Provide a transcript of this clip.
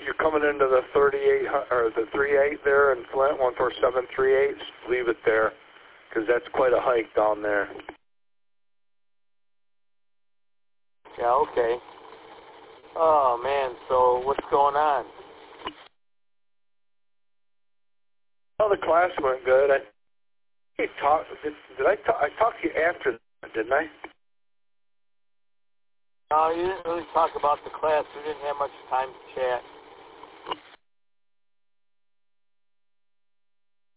you're coming into the 38 or the 38 there in Flint, 14738. Leave it there, because that's quite a hike down there. Yeah, okay. Oh man, so what's going on? Well, the class went good. Did I talk to you after that, didn't I? No, you didn't really talk about the class. We didn't have much time to chat.